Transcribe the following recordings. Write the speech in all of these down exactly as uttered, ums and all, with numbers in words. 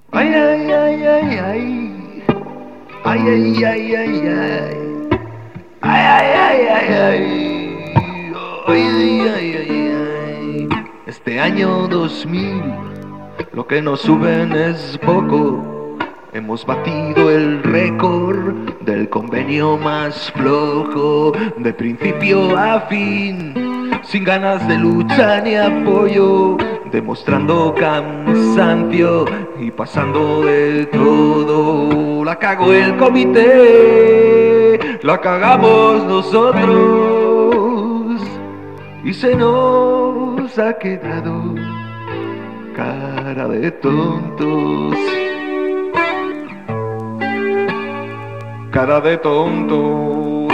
Ay, ay, ay, ay, ay. Ay, ay, ay, ay, ay. Ay, ay, ay, ay, ay. Ay, ay, ay, ay, ay. Este año dos mil, lo que nos suben es poco. Hemos batido el récord del convenio más flojo, de principio a fin, sin ganas de lucha ni apoyo, demostrando cansancio y pasando de todo. La cagó el comité, la cagamos nosotros y se nos ha quedado cara de tontos. Cara de tontos.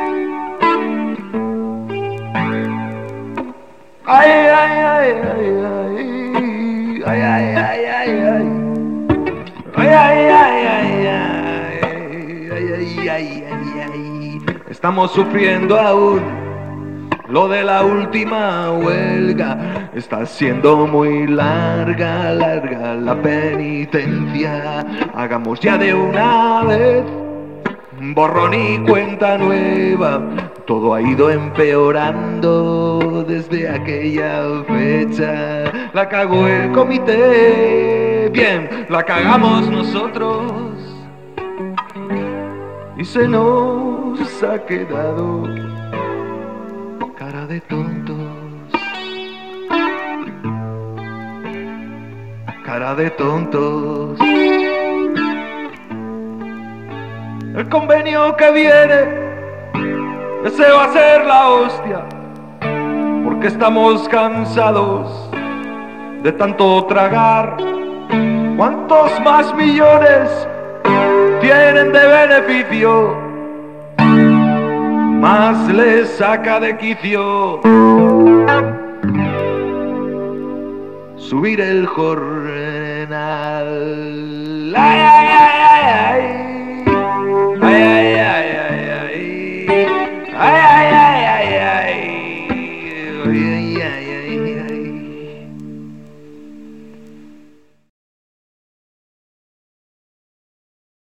Ay, ay, ay, ay, ay. Ay, ay, ay, ay, ay. Ay, ay, ay, ay, ay. Ay, ay, ay, ay, ay. Estamos sufriendo aún lo de la última huelga. Está siendo muy larga, larga la penitencia. Hagamos ya de una vez borrón y cuenta nueva. Todo ha ido empeorando desde aquella fecha. La cagó el comité, bien, la cagamos nosotros y se nos ha quedado cara de tontos. Cara de tontos. El convenio que viene, ese va a ser la hostia, porque estamos cansados de tanto tragar. ¿Cuántos más millones tienen de beneficio? Más les saca de quicio subir el jornal. Ay, ay, ay, ay, ay. Ay, ay, ay, ay, ay. Ay, ay, ay, ay, ay. Ay, ay, ay, ay, ay.